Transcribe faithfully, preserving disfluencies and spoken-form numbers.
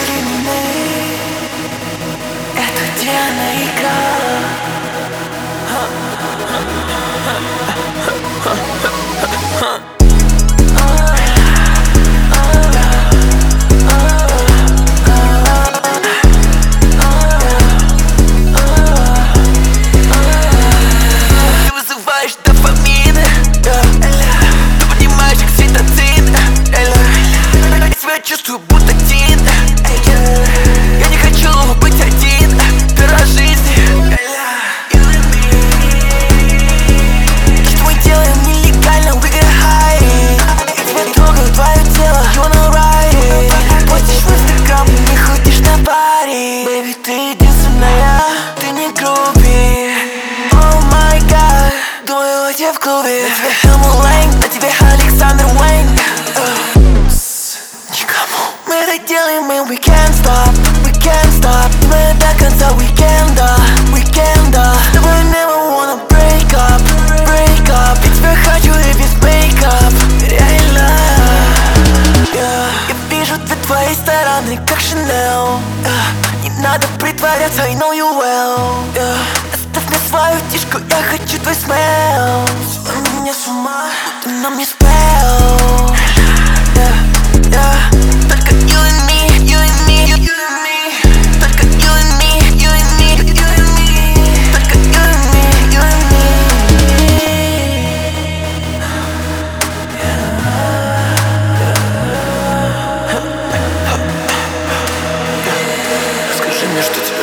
Это где она играла? Ты вызываешь дофамин, ты понимаешь, как цветоцин. Я себя чувствую будто Тин. Я не хочу быть один, первая жизни. То, что мы делаем нелегально, we get high. Я тебя трогаю, твое тело, you wanna ride. Постишь в инстаграм, не ходишь на пари. Baby, ты единственная, ты не груби. Oh my god, думаю о тебе в клубе. На тебе Хэмл Лэнг, на тебе Александр Уэйн. Мы это делаем, и we can't stop, we can't stop. Мы до конца уикенда, уикенда. С тобой never wanna break up, break up. Я тебя хочу и без мейкап, реально. yeah. Я вижу ты твоей стороны, как Шанел. yeah. Не надо притворяться, I know you well. yeah. Оставь мне свою тишку, я хочу твой смел. Свой меня с ума, ты на мне спел. yeah. yeah. Скажи мне, что тебе